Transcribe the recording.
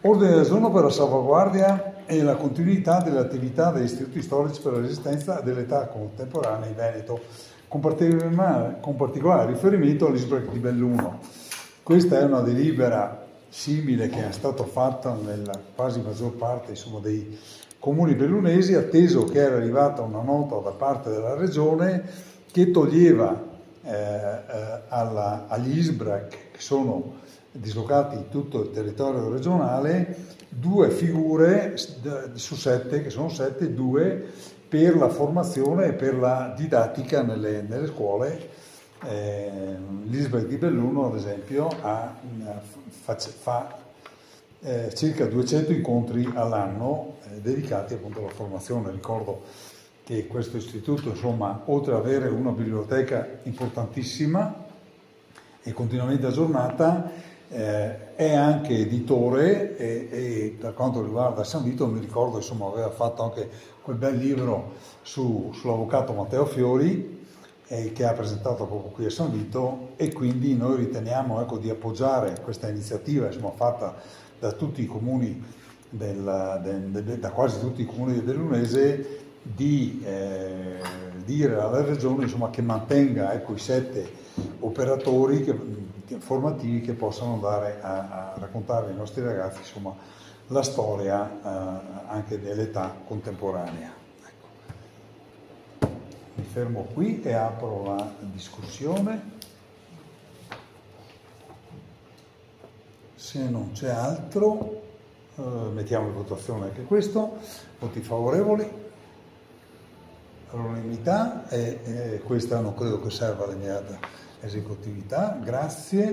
Ordine del giorno per la salvaguardia e la continuità delle attività degli istituti storici per la resistenza dell'età contemporanea in Veneto, con particolare riferimento all'Isbrak di Belluno. Questa è una delibera simile che è stata fatta nella quasi maggior parte, insomma, dei comuni bellunesi, atteso che era arrivata una nota da parte della regione che toglieva agli Isbrak, che sono dislocati in tutto il territorio regionale, 2 figure su 7, che sono 7, 2 per la formazione e per la didattica nelle scuole. L'Isbrak di Belluno, ad esempio, fa circa 200 incontri all'anno dedicati appunto alla formazione. Ricordo che questo istituto, insomma, oltre ad avere una biblioteca importantissima e continuamente aggiornata, è anche editore e per quanto riguarda San Vito mi ricordo, insomma, aveva fatto anche quel bel libro sull'avvocato Matteo Fiori, che ha presentato proprio qui a San Vito, e quindi noi riteniamo, ecco, di appoggiare questa iniziativa, insomma, fatta da tutti i comuni da quasi tutti i comuni del Bellunese, di dire alla regione, insomma, che mantenga, ecco, i 7 operatori formativi che possano andare a raccontare ai nostri ragazzi, insomma, la storia anche dell'età contemporanea. Ecco. Mi fermo qui e apro la discussione. Se non c'è altro, mettiamo in votazione anche questo. Voti favorevoli, all'unanimità, e questa non credo che serva all'immediata esecutività. Grazie.